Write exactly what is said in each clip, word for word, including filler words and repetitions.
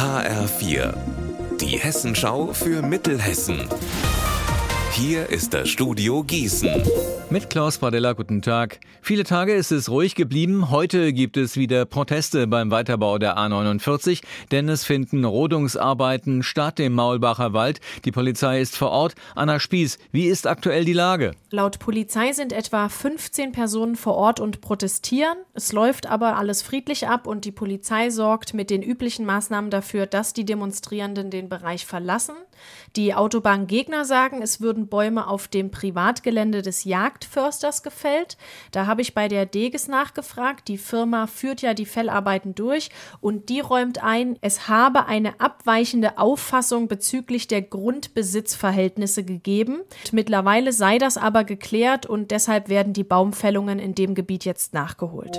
H R vier, die Hessenschau für Mittelhessen. Hier ist das Studio Gießen. Mit Klaus Pradella, guten Tag. Viele Tage ist es ruhig geblieben. Heute gibt es wieder Proteste beim Weiterbau der A neunundvierzig, denn es finden Rodungsarbeiten statt im Maulbacher Wald. Die Polizei ist vor Ort. Anna Spieß, wie ist aktuell die Lage? Laut Polizei sind etwa fünfzehn Personen vor Ort und protestieren. Es läuft aber alles friedlich ab und die Polizei sorgt mit den üblichen Maßnahmen dafür, dass die Demonstrierenden den Bereich verlassen. Die Autobahngegner sagen, es würden Bäume auf dem Privatgelände des Jagdförsters gefällt. Da habe ich bei der Deges nachgefragt. Die Firma führt ja die Fellarbeiten durch und die räumt ein, es habe eine abweichende Auffassung bezüglich der Grundbesitzverhältnisse gegeben. Mittlerweile sei das aber geklärt und deshalb werden die Baumfällungen in dem Gebiet jetzt nachgeholt.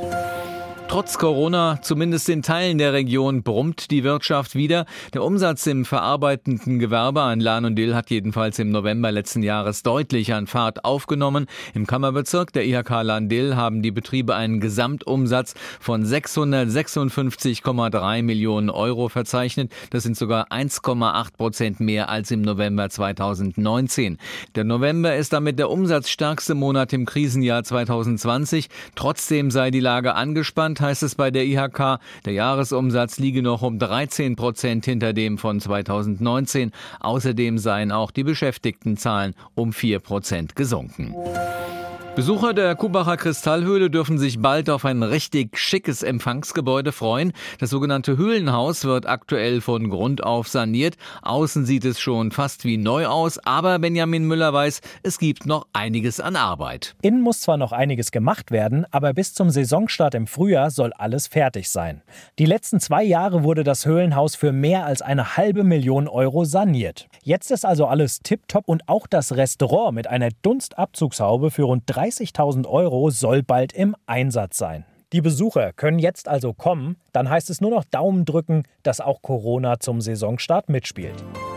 Trotz Corona, zumindest in Teilen der Region, brummt die Wirtschaft wieder. Der Umsatz im verarbeitenden Gewerbe an Lahn und Dill hat jedenfalls im November letzten Jahres deutlich an Fahrt aufgenommen. Im Kammerbezirk der I H K Lahn-Dill haben die Betriebe einen Gesamtumsatz von sechshundertsechsundfünfzig Komma drei Millionen Euro verzeichnet. Das sind sogar eins Komma acht Prozent mehr als im November zweitausendneunzehn. Der November ist damit der umsatzstärkste Monat im Krisenjahr zweitausendzwanzig. Trotzdem sei die Lage angespannt, heißt es bei der I H K. Der Jahresumsatz liege noch um dreizehn Prozent hinter dem von zweitausendneunzehn. Außerdem seien auch die Beschäftigtenzahlen um vier Prozent gesunken. Besucher der Kubacher Kristallhöhle dürfen sich bald auf ein richtig schickes Empfangsgebäude freuen. Das sogenannte Höhlenhaus wird aktuell von Grund auf saniert. Außen sieht es schon fast wie neu aus, aber Benjamin Müller weiß, es gibt noch einiges an Arbeit. Innen muss zwar noch einiges gemacht werden, aber bis zum Saisonstart im Frühjahr soll alles fertig sein. Die letzten zwei Jahre wurde das Höhlenhaus für mehr als eine halbe Million Euro saniert. Jetzt ist also alles tipptopp und auch das Restaurant mit einer Dunstabzugshaube für rund dreißigtausend Euro soll bald im Einsatz sein. Die Besucher können jetzt also kommen, dann heißt es nur noch Daumen drücken, dass auch Corona zum Saisonstart mitspielt.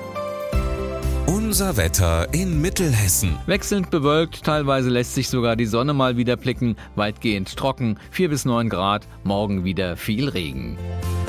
Unser Wetter in Mittelhessen. Wechselnd bewölkt, teilweise lässt sich sogar die Sonne mal wieder blicken, weitgehend trocken, vier bis neun Grad, morgen wieder viel Regen.